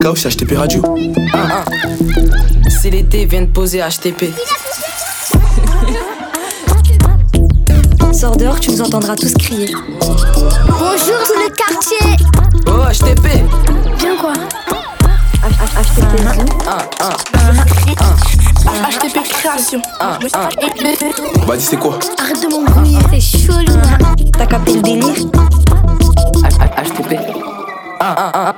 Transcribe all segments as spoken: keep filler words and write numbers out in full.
K O c'est H T P Radio. Ah, ah. C'est l'été, viens de poser H T P. Sors dehors, tu nous entendras tous crier. Bonjour tout le quartier. Oh, H T P. Bien quoi? H T P Ah, ah. H T P création. Ah, ah. Bah dis c'est quoi? Arrête de m'embrouiller. C'est chelou, hein. T'as capté le délire? H T P. Ah, ah, ah.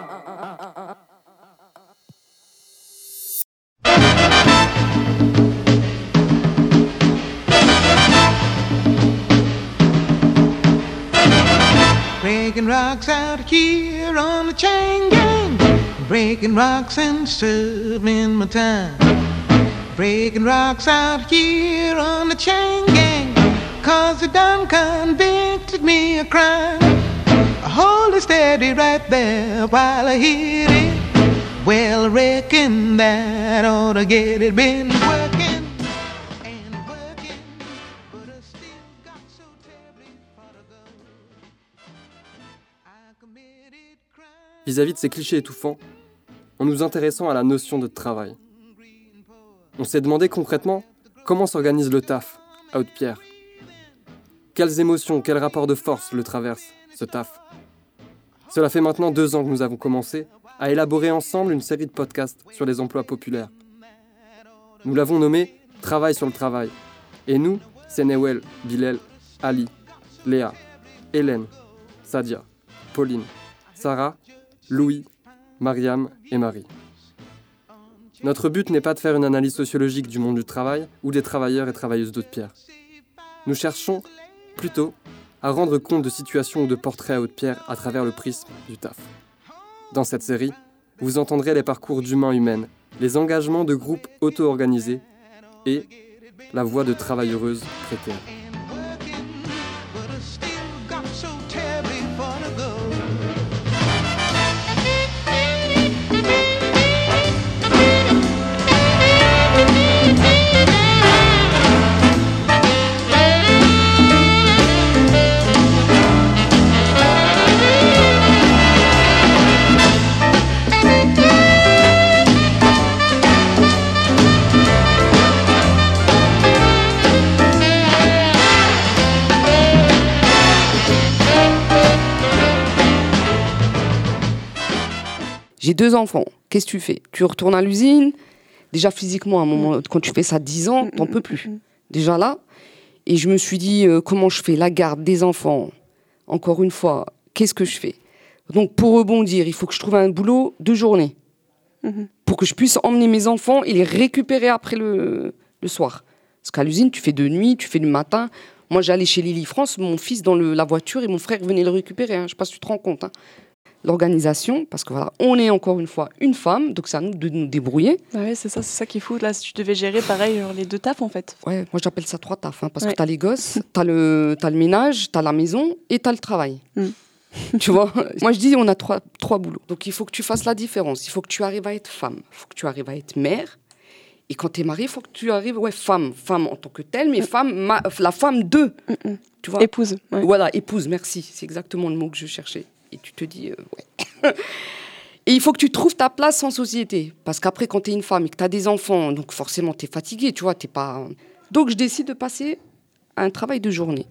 Breaking rocks out here on the chain gang. Breaking rocks and serving my time. Breaking rocks out here on the chain gang. Cause they done convicted me of crime. I hold it steady right there while I hit it. Well, I reckon that ought to get it. Been working and working, but I still got so terribly far to go. I committed crime. Vis-à-vis de ces clichés étouffants, en nous intéressant à la notion de travail, on s'est demandé concrètement comment s'organise le taf à Haute-Pierre. Quelles émotions, quel rapport de force le traverse, ce taf. Cela fait maintenant deux ans que nous avons commencé à élaborer ensemble une série de podcasts sur les emplois populaires. Nous l'avons nommé « Travail sur le travail ». Et nous, c'est Newell, Bilal, Ali, Léa, Hélène, Sadia, Pauline, Sarah, Louis, Mariam et Marie. Notre but n'est pas de faire une analyse sociologique du monde du travail ou des travailleurs et travailleuses d'Haute-Pierre. Nous cherchons plutôt à rendre compte de situations ou de portraits à Haute-Pierre à travers le prisme du taf. Dans cette série, vous entendrez les parcours d'humains humaines, les engagements de groupes auto-organisés et la voix de travailleuses précaires. J'ai deux enfants. Qu'est-ce que tu fais? Tu retournes à l'usine. Déjà, physiquement, à un moment, quand tu fais ça à dix ans, t'en peux plus. Déjà là. Et je me suis dit, euh, comment je fais la garde des enfants? Encore une fois, qu'est-ce que je fais? Donc, pour rebondir, il faut que je trouve un boulot de journée. Mm-hmm. Pour que je puisse emmener mes enfants et les récupérer après le, le soir. Parce qu'à l'usine, tu fais de nuit, tu fais du matin. Moi, j'allais chez Lily France, mon fils dans le, la voiture et mon frère venait le récupérer. Hein. Je ne sais pas si tu te rends compte. Hein. L'organisation, parce que voilà, on est encore une fois une femme, donc c'est à nous de nous débrouiller. Ah ouais, c'est ça, c'est ça qui est fou. Là, si tu devais gérer pareil, genre les deux tafs en fait. Ouais, moi j'appelle ça trois tafs, hein, parce ouais. que t'as les gosses, t'as le, t'as le ménage, t'as la maison et t'as le travail. Mm. Tu vois, moi je dis on a trois, trois boulots. Donc il faut que tu fasses la différence. Il faut que tu arrives à être femme, il faut que tu arrives à être mère. Et quand t'es mariée, il faut que tu arrives, ouais, femme, femme en tant que telle, mais mm. femme, ma, la femme de. Mm-mm. Tu vois. Épouse. Ouais. Voilà, épouse, merci. C'est exactement le mot que je cherchais. Et tu te dis, euh, ouais. Et il faut que tu trouves ta place en société. Parce qu'après, quand tu es une femme et que tu as des enfants, donc forcément, tu es fatiguée, tu vois, t'es pas... Donc, je décide de passer à un travail de journée.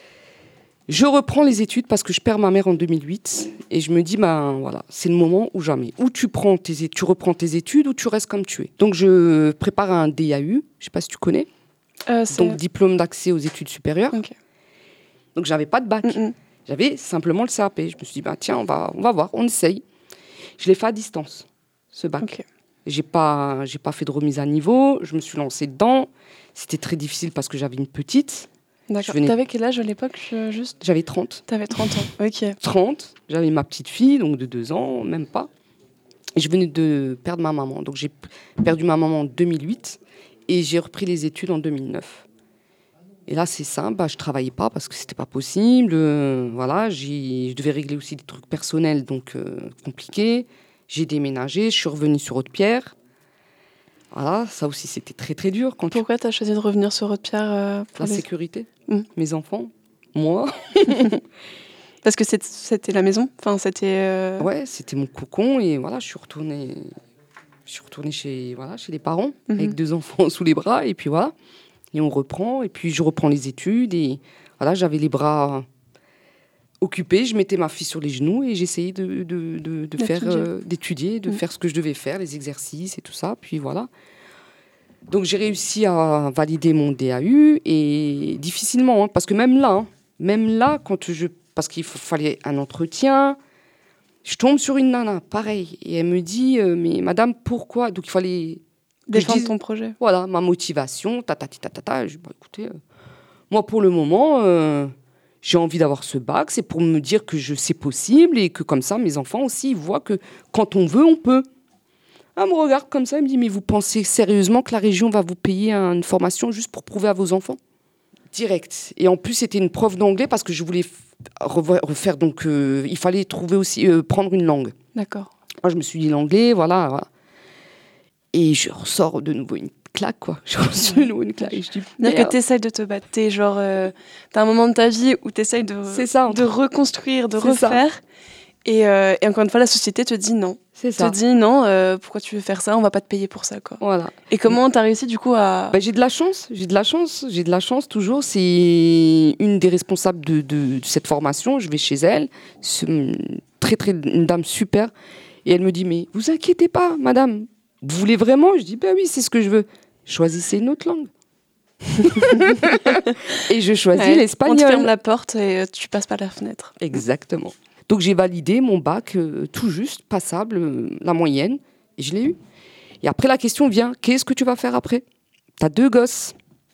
Je reprends les études parce que je perds ma mère en deux mille huit. Et je me dis, ben voilà, c'est le moment ou jamais. Ou tu, prends tes, tu reprends tes études ou tu restes comme tu es. Donc, je prépare un D A U, je ne sais pas si tu connais. Euh, donc, diplôme d'accès aux études supérieures. Okay. Donc, je n'avais pas de bac. Mm-mm. J'avais simplement le C A P. Je me suis dit, bah, tiens, on va, on va voir, on essaye. Je l'ai fait à distance, ce bac. Okay. Je n'ai pas, j'ai pas fait de remise à niveau. Je me suis lancée dedans. C'était très difficile parce que j'avais une petite. D'accord. Venais... T'avais quel âge à l'époque juste... J'avais trente. T'avais trente ans, ok. trente. J'avais ma petite fille, donc de deux ans, même pas. Et je venais de perdre ma maman. Donc j'ai perdu ma maman en deux mille huit et j'ai repris les études en deux mille neuf. Et là, c'est simple, bah, je ne travaillais pas parce que ce n'était pas possible. Euh, voilà, j'ai, je devais régler aussi des trucs personnels, donc euh, compliqués. J'ai déménagé, je suis revenue sur Haute-Pierre. Voilà, ça aussi, c'était très, très dur. Quand Pourquoi tu as choisi de revenir sur Haute-Pierre euh, pour La les... sécurité, mmh. mes enfants, moi. Parce que c'est- c'était la maison. Enfin, c'était. euh, Ouais, c'était mon cocon et voilà, je suis retournée, je suis retournée chez, voilà, chez les parents Mhm. avec deux enfants sous les bras et puis voilà. Et on reprend et puis je reprends les études et voilà, j'avais les bras occupés, je mettais ma fille sur les genoux et j'essayais de, de, de, de faire, D'étudier. euh, d'étudier, de Mhm. faire ce que je devais faire, les exercices et tout ça. Puis voilà. Donc j'ai réussi à valider mon D A U et difficilement, hein, parce que même là, hein, même là, quand je, parce qu'il fa- fallait un entretien, je tombe sur une nana, pareil, et elle me dit, euh, mais madame, pourquoi? Donc il fallait que je Défendre dise, ton projet. voilà, ma motivation, ta ta ta ta ta. ta. Je dis, bah, écoutez, euh, moi pour le moment, euh, j'ai envie d'avoir ce bac, c'est pour me dire que je c'est possible et que comme ça, mes enfants aussi, ils voient que quand on veut, on peut. Elle me regarde comme ça, elle me dit, mais vous pensez sérieusement que la région va vous payer une formation juste pour prouver à vos enfants? Direct. Et en plus, c'était une prof d'anglais parce que je voulais f- revo- refaire, donc euh, il fallait trouver aussi, euh, prendre une langue. D'accord. Moi, je me suis dit l'anglais, voilà, voilà. Et je ressors de nouveau une claque, quoi. Je ressors de nouveau une claque. Et je dis, C'est-à-dire que merde. tu essayes de te battre. T'es genre, euh, t'as un moment de ta vie où tu essayes de, C'est ça. de reconstruire, de C'est ça. refaire. Et, euh, et encore une fois, la société te dit non. C'est Te ça. dit non, euh, pourquoi tu veux faire ça? On va pas te payer pour ça, quoi. Voilà. Et comment t'as réussi du coup à. Bah, j'ai de la chance, j'ai de la chance, j'ai de la chance toujours. C'est une des responsables de, de- de cette formation. Je vais chez elle, c'est une très très une dame super, et elle me dit mais vous inquiétez pas, madame, vous voulez vraiment? Je dis ben oui, c'est ce que je veux. Choisissez une autre langue. Et je choisis Ouais, On te l'espagnol. ferme la porte et euh, tu passes par la fenêtre. Exactement. Donc j'ai validé mon bac euh, tout juste, passable, euh, la moyenne, et je l'ai eu. Et après la question vient, qu'est-ce que tu vas faire après? T'as deux gosses.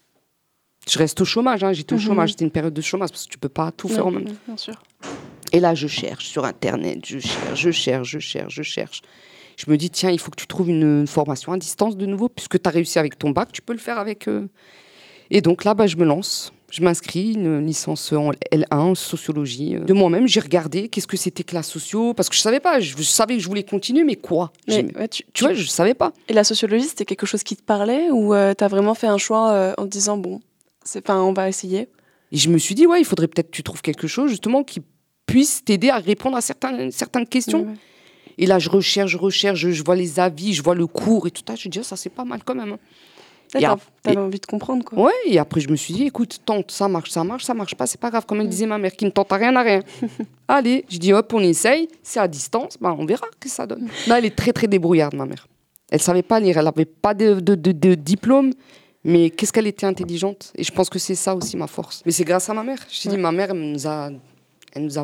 Je reste au chômage, hein, j'étais au Mhm. chômage, c'était une période de chômage parce que tu peux pas tout faire en même temps. Ouais, bien sûr. Et là je cherche sur internet, je cherche, je cherche, je cherche, je cherche. Je me dis tiens, il faut que tu trouves une, une formation à distance de nouveau puisque tu as réussi avec ton bac, tu peux le faire avec. euh. Et donc là, bah, je me lance. Je m'inscris, une licence en L un, sociologie. De moi-même, j'ai regardé qu'est-ce que c'était que la socio, parce que je savais pas, je, je savais que je voulais continuer, mais quoi? Mais, J'ai- ouais, tu, Tu vois, je savais pas. Et la sociologie, c'était quelque chose qui te parlait ou euh, t'as vraiment fait un choix euh, en te disant bon, c'est, enfin, on va essayer. Et je me suis dit, ouais, il faudrait peut-être que tu trouves quelque chose, justement, qui puisse t'aider à répondre à certaines, certaines questions. Ouais, ouais. Et là, je recherche, je recherche, je, je vois les avis, je vois le cours et tout ça. Je me dis, ah, ça, c'est pas mal quand même. hein. Là, Et t'as- ap- T'avais et- envie de comprendre, quoi. Ouais, et après, je me suis dit, écoute, tente, ça marche, ça marche, ça marche pas, c'est pas grave. Comme elle disait ma mère, qui ne tente à rien, à rien. Allez, je dis, hop, on essaye, c'est à distance, bah, on verra ce que ça donne. Là, elle est très, très débrouillarde, ma mère. Elle savait pas lire, elle n'avait pas de, de, de- de diplôme, mais qu'est-ce qu'elle était intelligente. Et je pense que c'est ça aussi ma force. Mais c'est grâce à ma mère. Je t'ai dit, ma mère, elle nous a, elle nous a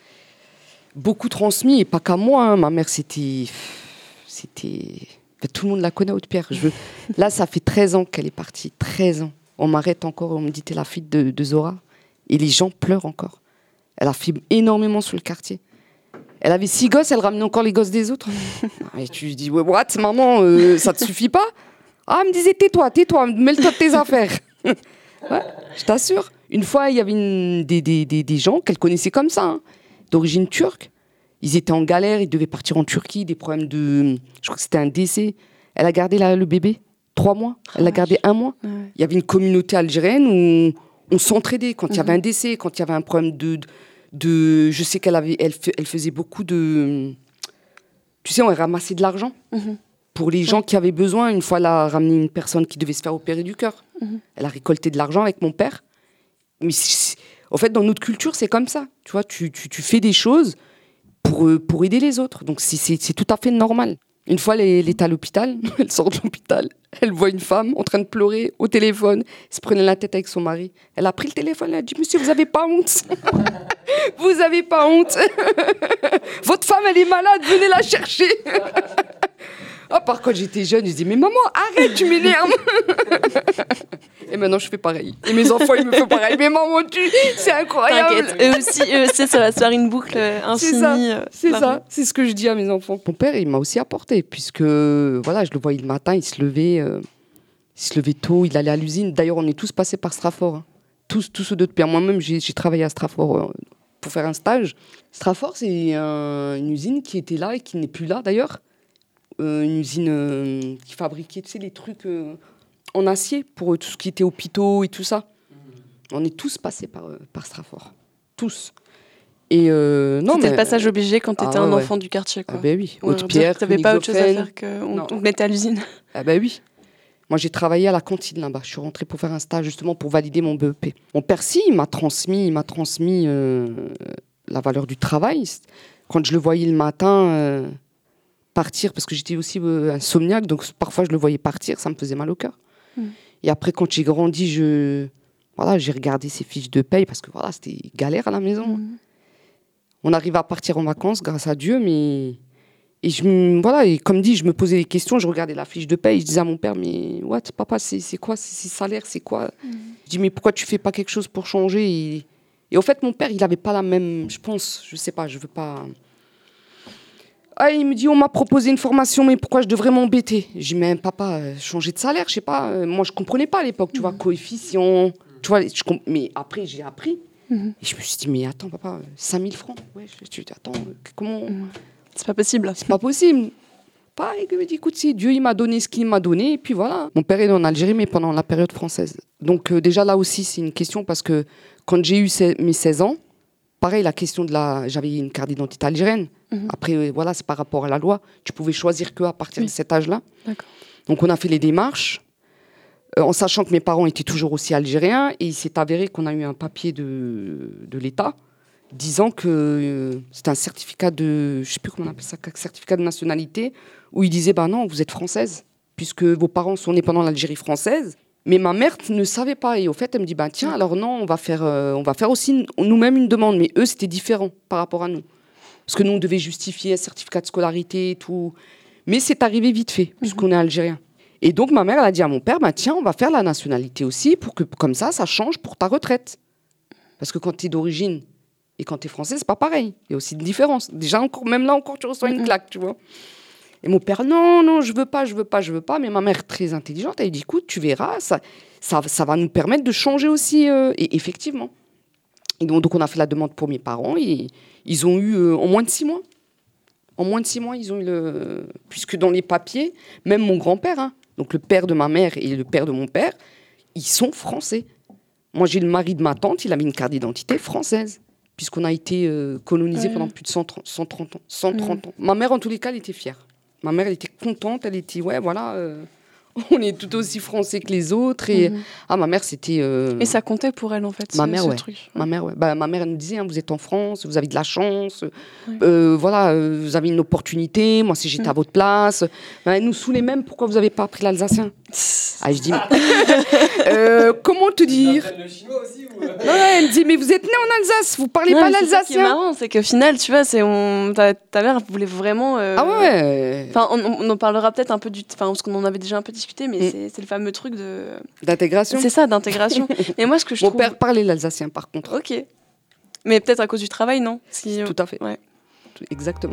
beaucoup transmis, et pas qu'à moi. hein. Ma mère, c'était. C'était. Ben, tout le monde la connaît, Haute-Pierre. Je veux... Là, ça fait treize ans qu'elle est partie. treize ans. On m'arrête encore, on me dit, t'es la fille de, de Zora. Et les gens pleurent encore. Elle a fait énormément sur le quartier. Elle avait six gosses, elle ramenait encore les gosses des autres. Et tu lui dis, ouais, what, maman, euh, ça te suffit pas? Ah, elle me disait, tais-toi, tais-toi, mêle-toi de tes affaires. Ouais, je t'assure. Une fois, il y avait une- des, des, des, des gens qu'elle connaissait comme ça, hein, d'origine turque. Ils étaient en galère, ils devaient partir en Turquie, des problèmes de... Je crois que c'était un décès. Elle a gardé la- le bébé, trois mois. Elle l'a gardé un mois. Ouais. Il y avait une communauté algérienne où on s'entraidait quand il y avait un décès, quand il y avait un problème de... de, de- je sais qu'elle avait, elle, fe- elle faisait beaucoup de... Tu sais, on ramassait de l'argent Mhm. pour les gens qui avaient besoin. Une fois, elle a ramené une personne qui devait se faire opérer du cœur. Mhm. Elle a récolté de l'argent avec mon père. Mais c'est- en fait, dans notre culture, c'est comme ça. Tu vois, tu, tu, tu fais des choses pour, euh, pour aider les autres. Donc, c'est- c'est c'est tout à fait normal. Une fois, elle, elle est à l'hôpital. Elle sort de l'hôpital. Elle voit une femme en train de pleurer au téléphone. Elle se prenait la tête avec son mari. Elle a pris le téléphone. Elle a dit, monsieur, vous n'avez pas honte. Vous n'avez pas honte. Votre femme, elle est malade. Venez la chercher. Ah, par contre, j'étais jeune, je disais, mais maman, arrête, tu m'énerves. Et maintenant, je fais pareil. Et mes enfants, ils me font pareil. Mais maman, tu... c'est incroyable. T'inquiète, eux aussi, eux aussi, ça va se faire une boucle euh, C'est infinie. ça, euh, c'est par- ça, c'est ce que je dis à mes enfants. Mon père, il m'a aussi apporté, puisque voilà, je le voyais le matin, il se levait, euh, il se levait tôt, il allait à l'usine. D'ailleurs, on est tous passés par Strafort, hein. tous, tous ceux de Pierre. Moi-même, j'ai, j'ai travaillé à Strafort euh, pour faire un stage. Strafort, c'est un- une usine qui était là et qui n'est plus là, d'ailleurs. Euh, une usine euh, qui fabriquait, tu sais, les trucs euh, en acier pour euh, tout ce qui était hôpitaux et tout ça. On est tous passés par, euh, par Strafort. Tous. Et euh, non, C'était mais... le passage obligé quand t'étais Ah, un ouais. enfant du quartier, quoi. Ah ben oui, Ouais, Haute-Pierre, t'avais pas autre chose à Königshofen. faire qu'on Non. on te mettait à l'usine. Ah ben oui. Moi, j'ai travaillé à la cantine là-bas. Je suis rentrée pour faire un stage justement pour valider mon B E P. Mon père, si, il m'a transmis, il m'a transmis euh, la valeur du travail. Quand je le voyais le matin euh, partir, parce que j'étais aussi euh, insomniaque, donc parfois je le voyais partir, ça me faisait mal au cœur. Mm. Et après, quand j'ai grandi, je... voilà, j'ai regardé ses fiches de paye parce que voilà, c'était galère à la maison. Mm. On arrive à partir en vacances, grâce à Dieu, mais... Et, je, me- voilà, et comme dit, je me posais des questions, je regardais la fiche de paye, je disais à mon père, mais what, papa, c'est, c'est quoi ces salaires, c'est quoi mm. Je dis, mais pourquoi tu fais pas quelque chose pour changer et, et au fait, mon père, il n'avait pas la même, je pense, je sais pas, je veux pas... Ah, il me dit, on m'a proposé une formation, mais pourquoi je devrais m'embêter? Je dis, mais papa, euh, changer de salaire, je sais pas, euh, moi je comprenais pas à l'époque, tu mm. vois, coefficient, tu vois, je comp- mais après j'ai appris. Mm. Et je me suis dit, mais attends, papa, cinq mille francs. Ouais, je me suis dit, attends, euh, comment. Mm. C'est pas possible. C'est pas possible. Pareil, il me dit, écoute, si Dieu il m'a donné ce qu'il m'a donné, et puis voilà. Mon père est en Algérie, mais pendant la période française. Donc, euh, déjà là aussi, c'est une question parce que quand j'ai eu se- mes seize ans, pareil, la question de la. J'avais une carte d'identité algérienne. Mm-hmm. Après, euh, voilà, c'est par rapport à la loi. Tu pouvais choisir qu'à partir oui. de cet âge-là. D'accord. Donc, on a fait les démarches. Euh, en sachant que mes parents étaient toujours aussi algériens, et il s'est avéré qu'on a eu un papier de, de l'État disant que euh, c'était un certificat de, je sais plus comment on appelle ça, certificat de nationalité, où il disait, bah non, vous êtes française, puisque vos parents sont nés pendant l'Algérie française. Mais ma mère ne savait pas, et au fait, elle me dit, bah tiens, alors non, on va faire, euh, on va faire aussi nous-mêmes une demande, mais eux, c'était différent par rapport à nous. Parce que nous, on devait justifier un certificat de scolarité et tout. Mais c'est arrivé vite fait, puisqu'on mmh. est algérien. Et donc, ma mère, elle a dit à mon père, bah, tiens, on va faire la nationalité aussi, pour que comme ça, ça change pour ta retraite. Parce que quand tu es d'origine et quand tu es français, c'est pas pareil. Il y a aussi une différence. Déjà, encore, même là, encore, tu reçois une claque, tu vois. Et mon père, non, non, je veux pas, je veux pas, je veux pas. Mais ma mère, très intelligente, elle dit, écoute, tu verras, ça, ça, ça va nous permettre de changer aussi. Euh, et effectivement. Et donc, donc, on a fait la demande pour mes parents, et ils ont eu, euh, en moins de six mois, en moins de six mois, ils ont eu le... Puisque dans les papiers, même mon grand-père, hein, donc le père de ma mère et le père de mon père, ils sont français. Moi, j'ai le mari de ma tante, il avait une carte d'identité française, puisqu'on a été euh, colonisé mmh. pendant plus de cent trente, cent trente ans. cent trente mmh. ans. Ma mère, en tous les cas, elle était fière. Ma mère, elle était contente, elle était, ouais, voilà, euh, on est tout aussi français que les autres. Et mmh. ah, ma mère, c'était... Euh... Et ça comptait pour elle, en fait, ma ce, mère, ce ouais. truc. Ma mère, ouais. Bah, ma mère, elle nous disait, hein, vous êtes en France, vous avez de la chance, ouais. euh, voilà, euh, vous avez une opportunité, moi, si j'étais mmh. à votre place. Bah, elle nous saoulait même, pourquoi vous n'avez pas appris l'alsacien? Ah, je dis, euh, comment te dire? Le chinois aussi ou... Ouais, elle me dit, mais vous êtes né en Alsace, vous parlez non, pas l'alsacien. l'alsacien. Ce qui est marrant, c'est qu'au final, tu vois, c'est on... ta, ta mère voulait vraiment. Euh... Ah ouais. Enfin, on, on en parlera peut-être un peu du, enfin, parce qu'on en avait déjà un peu discuté, mais mm. c'est, c'est le fameux truc de d'intégration. C'est ça, d'intégration. Mais moi, ce que je Mon trouve. Mon père parlait l'alsacien, par contre. Ok. Mais peut-être à cause du travail, non? Si... Tout à fait. Ouais. Exactement.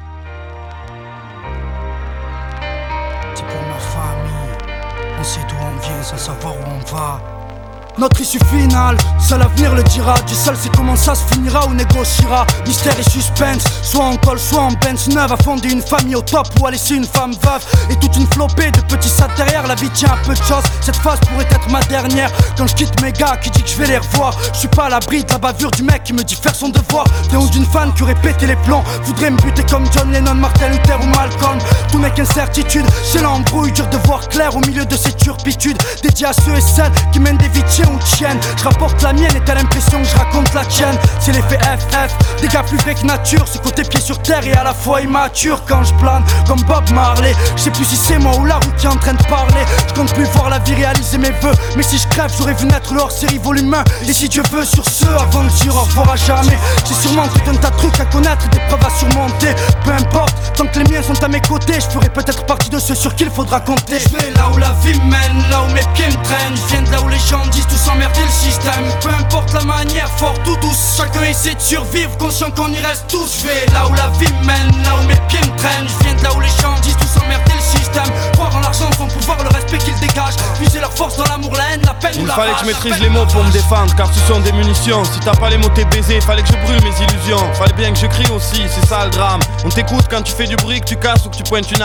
C'est pour ma famille. On sait d'où on vient sans savoir où on va. Notre issue finale, seul l'avenir le dira. Dieu seul sait comment ça se finira ou négociera. Mystère et suspense, soit en col, soit en Benz neuve. A fonder une famille au top ou à laisser une femme veuve. Et toute une flopée de petits sats derrière. La vie tient un peu de choses, cette phase pourrait être ma dernière. Quand je quitte mes gars qui dit que je vais les revoir. Je suis pas à l'abri de la bavure du mec qui me dit faire son devoir. Léon d'une fan qui aurait pété les plombs. Voudrait me buter comme John Lennon, Martin Luther ou Malcolm. Tout n'est qu'incertitude, c'est l'embrouille. Dur de voir clair au milieu de ces turpitudes. Dédié à ceux et celles qui mènent des vies ou tienne. Je rapporte la mienne et t'as l'impression que je raconte la tienne. C'est l'effet F F, des gars plus vrais que nature. Ce côté pied sur terre et à la fois immature. Quand je plane comme Bob Marley, je sais plus si c'est moi ou la route qui est en train de parler. Je compte plus voir la vie réaliser mes vœux. Mais si je crève j'aurais vu naître le hors-série volume un. Et si Dieu veut sur ce, avant de dire au revoir à jamais. J'ai sûrement tout un tas de trucs à connaître, des preuves à surmonter. Peu importe, tant que les miens sont à mes côtés, je ferai peut-être partie de ceux sur qui il faudra compter. Je vais là où la vie mène, là où mes pieds me traînent. Je viens de là où les gens disent tout s'emmerder le système. Peu importe la manière, fort ou douce, chacun essaie de survivre, conscient qu'on y reste tous. Je vais là où la vie mène, là où mes pieds me traînent. Je viens de là où les gens disent tout s'emmerder le système. Croire en l'argent, son pouvoir, le respect qu'ils dégagent. Puiser leur force dans l'amour, la haine, la peine Il ou la fallait rage. que je maîtrise les mots pour me défendre, car ce sont des munitions. Si t'as pas les mots t'es baisé, fallait que je brûle mes illusions. Fallait bien que je crie aussi, c'est ça le drame. On t'écoute quand tu fais du bruit, que tu casses ou que tu pointes une arme.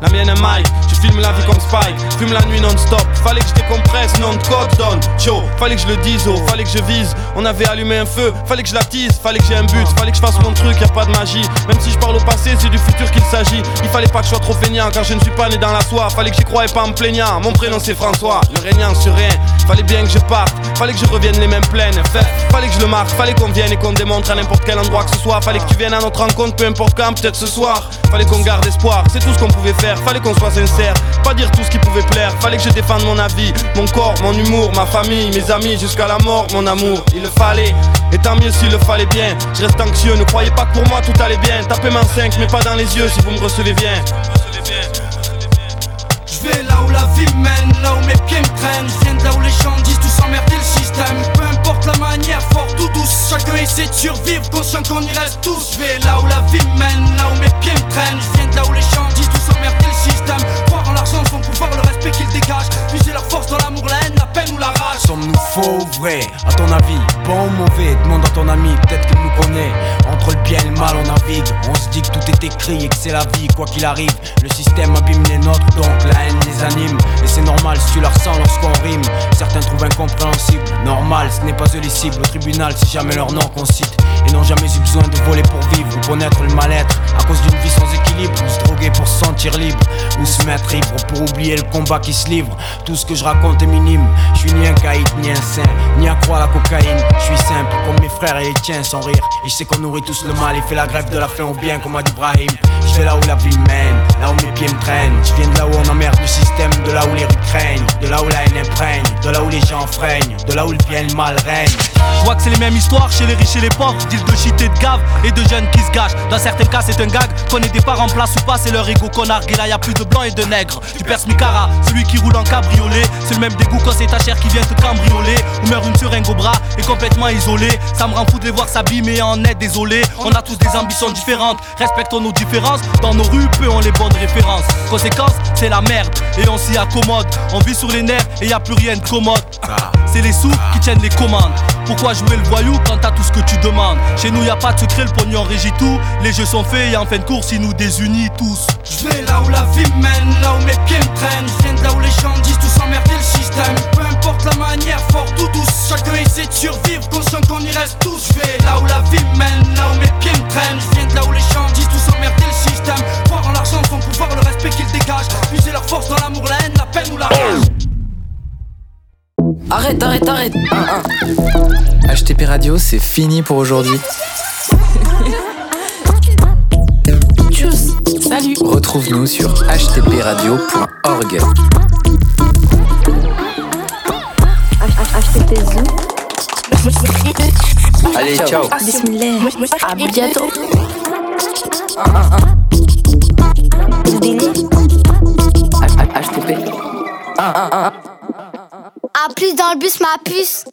la mienne un mic. Je filme la vie comme Spike, fume la nuit non-stop. Fallait que je décompresse, non de code donne. Yo, fallait que je le dise, oh, fallait que je vise. On avait allumé un feu, fallait que je l'attise. Fallait que j'ai un but, fallait que je fasse mon truc, y a pas de magie. Même si je parle au passé, c'est du futur qu'il s'agit. Il fallait pas que je sois trop feignant, car je ne suis pas né dans la soie. Fallait que j'y croie et pas en me plaignant. Mon prénom c'est François, le régnant sur rien. Fallait bien que je parte, fallait que je revienne les mains pleines. Fait, fallait que je le marque, fallait qu'on vienne et qu'on démontre à n'importe quel endroit que ce soit. Fallait que tu viennes à notre rencontre, peu importe quand, peut-être ce soir. Fallait qu'on garde espoir, c'est tout ce qu'on pouvait faire. Fallait qu'on soit sincère, pas dire tout ce qui pouvait plaire. Fallait que je défende mon avis, mon corps, mon humour, ma famille, mes amis, jusqu'à la mort, mon amour. Il le fallait, et tant mieux s'il le fallait bien. Je reste anxieux, ne croyez pas que pour moi tout allait bien. Tapez main cinq, mais pas dans les yeux si vous me recevez bien. Je vais là où la vie mène, là où mes pieds me traînent. Je viens de là où les gens disent tout s'emmerder le système. Peu importe la manière, forte ou douce, chacun essaie de survivre, conscient qu'on y reste tous. Je vais là où la vie mène, là où mes pieds me traînent. Je viens de là où les gens disent tout s'emmerder le système. Croire en l'argent, son pouvoir, le respect qu'il dégage. Puiser leur force dans l'amour, la haine, la peine ou la rage. Sommes-nous faux ou vrai, à ton avis? Bon ou mauvais, demande à ton ami, peut-être qu'il nous connaît. Entre le bien et le mal on navigue. On se dit que tout est écrit et que c'est la vie, quoi qu'il arrive. Le système abîme les nôtres, donc la haine les anime. Et c'est normal si tu la ressens lorsqu'on rime. Certains trouvent incompréhensible, normal, ce n'est pas eux les cibles. Au tribunal, c'est jamais leur nom qu'on cite. Et n'ont jamais eu besoin de voler pour vivre ou connaître le mal-être. À cause d'une vie sans équilibre, ou se droguer pour se sentir libre, ou se mettre ivre pour oublier le combat qui se livre. Tout ce que je raconte est minime. Je suis ni un caïd, ni un saint, ni accro à la cocaïne. Je suis simple comme mes frères et les tiens sans rire. Et je sais qu'on nourrit tous le mal et fait la grève de la faim au bien comme a dit Brahim. Je vais là où la vie mène, là où mes pieds me traînent. Je viens de là où on emmerde le système, de là où les rues craignent, de là où la haine imprègne, de là où les gens freinent, de là où le bien et le mal règne. Je vois que c'est les mêmes histoires chez les riches et les pauvres. Deal de shit et de gave et de jeunes qui se gâchent. Dans certains cas c'est un gag, qu'on ait des parents en place ou pas, c'est leur ego qu'on nargue. Et là y'a plus de blancs et de nègres. Tu perces Micara, celui qui roule en cabriolet. C'est le même dégoût quand c'est ta chair qui vient te cambrioler. Ou meurt une seringue au bras et complètement isolé. Ça me rend fou de les voir s'abîmer en est désolé. On a tous des ambitions différentes, respectons nos différences. Dans nos rues, peu ont les bonnes références. Conséquence, c'est la merde et on s'y accommode. On vit sur les nerfs et y a plus rien de commode. C'est les sous qui tiennent les commandes. Pourquoi jouer le voyou quand t'as tout ce que tu demandes? Chez nous y a pas de secret, le pognon régit tout. Les jeux sont faits et en fin de course ils nous désunissent tous. Je vais là où la vie mène, là où mes pieds me traînent. Je viens de là où les gens disent tout s'emmerder le système. Peu importe la manière, forte ou douce, chacun essaie de survivre, conscient qu'on y reste tous. Je vais là où la vie mène, là où mes pieds me traînent. Je viens de là où les gens disent tout s'emmerder le système. Croire en l'argent, son pouvoir, le respect qu'ils dégagent. Puiser leur force dans l'amour, la haine, la peine ou la rage. Arrête, arrête, arrête. Un, un. H T P Radio, c'est fini pour aujourd'hui. Tchuss, salut. Retrouve-nous sur h t p radio point org. H T P Zoo. Allez, ciao. Bismillah. À bientôt. H T P. À plus dans le bus, ma puce.